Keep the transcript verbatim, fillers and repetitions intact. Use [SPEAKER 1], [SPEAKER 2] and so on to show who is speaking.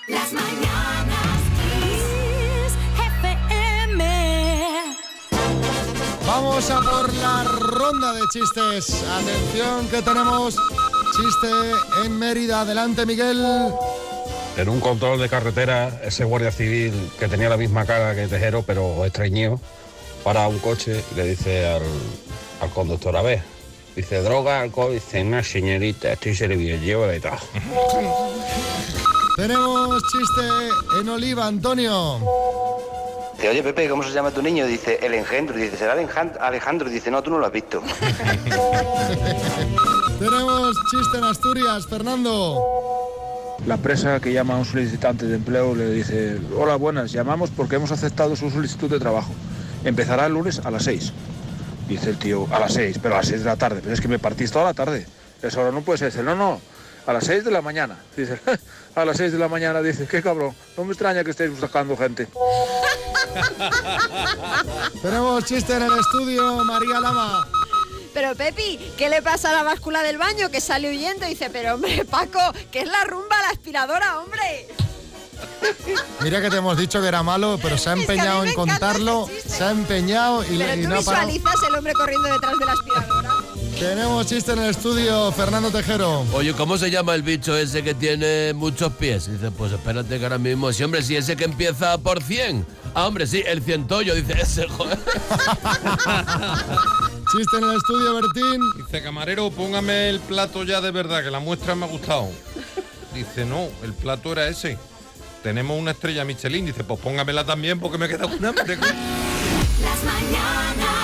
[SPEAKER 1] Las mañanas Kiss F M.
[SPEAKER 2] Vamos a por la ronda de chistes. Atención que tenemos chiste en Mérida. Adelante, Miguel.
[SPEAKER 3] En un control de carretera, ese guardia civil que tenía la misma cara que Tejero, pero estreñido, para un coche y le dice al, al conductor, a ver, dice, droga, alcohol, dice, no, señorita, estoy servido, llevo de todo.
[SPEAKER 2] Tenemos chiste en Oliva, Antonio.
[SPEAKER 4] Dice, oye, Pepe, ¿cómo se llama tu niño? Dice, el engendro. Dice, ¿será Alejandro? Alejandro. Dice, no, tú no lo has visto.
[SPEAKER 2] Tenemos chiste en Asturias, Fernando.
[SPEAKER 5] La empresa que llama a un solicitante de empleo le dice, hola, buenas, llamamos porque hemos aceptado su solicitud de trabajo. Empezará el lunes a las seis. Dice el tío, a las seis, pero a las seis de la tarde. Pero es que me partís toda la tarde. Esa hora no puede ser. Dice, no, no, a las seis de la mañana. Dice, a las seis de la mañana. Dice, qué cabrón, no me extraña que estéis buscando gente.
[SPEAKER 2] Tenemos chiste en el estudio, María Lama.
[SPEAKER 6] Pero Pepi, ¿qué le pasa a la báscula del baño? Que sale huyendo y dice, pero hombre, Paco, que es la rumba a la aspiradora, hombre.
[SPEAKER 2] Mira que te hemos dicho que era malo, pero se ha empeñado en contarlo, se ha empeñado y,
[SPEAKER 6] pero
[SPEAKER 2] y
[SPEAKER 6] tú
[SPEAKER 2] no ha parado.
[SPEAKER 6] visualizas el hombre corriendo detrás de la aspiradora.
[SPEAKER 2] Tenemos chiste en el estudio, Fernando Tejero.
[SPEAKER 7] Oye, ¿cómo se llama el bicho ese que tiene muchos pies? Dice, pues espérate que ahora mismo, sí, hombre, sí, ese que empieza por cien. Ah, hombre, sí, el cientollo, dice ese, joder.
[SPEAKER 2] Chiste en el estudio, Bertín.
[SPEAKER 8] Dice, camarero, póngame el plato ya de verdad, que la muestra me ha gustado. Dice, no, el plato era ese. Tenemos una estrella Michelin. Dice, pues póngamela también porque me queda un hambre.
[SPEAKER 1] Las mañanas